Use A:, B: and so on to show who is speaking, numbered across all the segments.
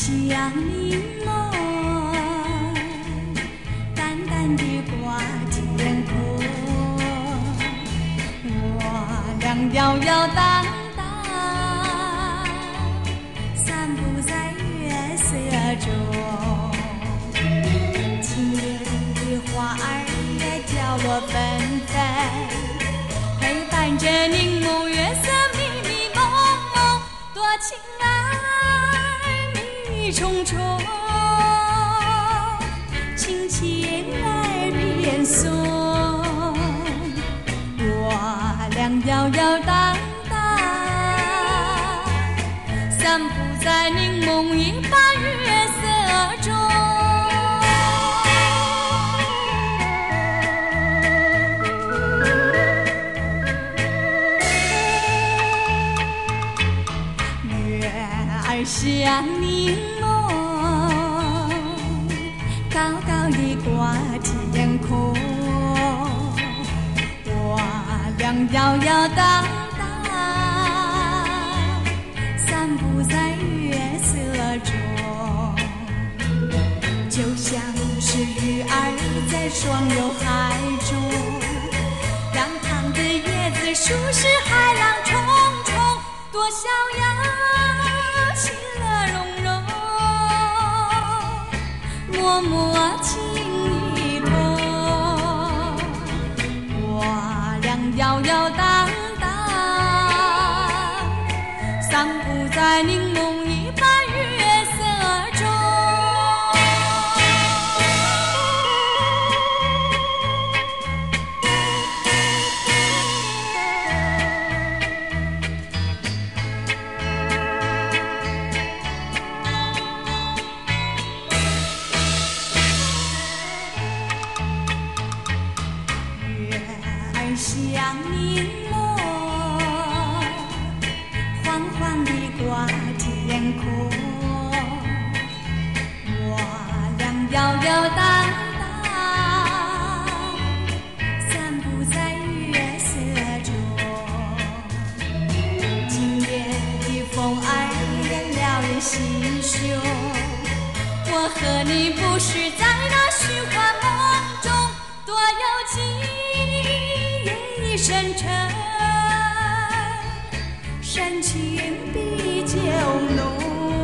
A: 像柠檬，淡淡地挂天空。我俩摇摇荡荡，散步在月色中。青叶的花儿也飘落纷飞，陪伴着柠檬月色迷迷蒙蒙，多情爱迷重重，轻轻耳边送。我俩摇摇荡荡，散步在柠檬一般月色中。像柠檬，高高地挂天空。我俩摇摇荡荡，散步在月色中，就像是鱼儿在双游海中，两旁的叶子数是海浪冲冲，多逍遥其乐融融，默默情意同。我俩摇摇荡荡，散步在柠檬一般月色中。像柠檬，缓缓地挂天空。我俩摇摇荡荡，散步在月色中。今夜的风儿也撩人心胸，我和你不是在那虚幻梦中，多有情深沉，深情比酒浓。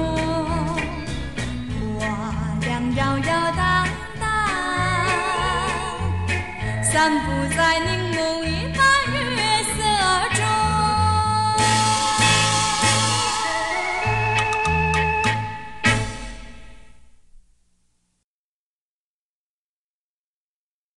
A: 我俩摇摇荡荡，散步在柠檬一般月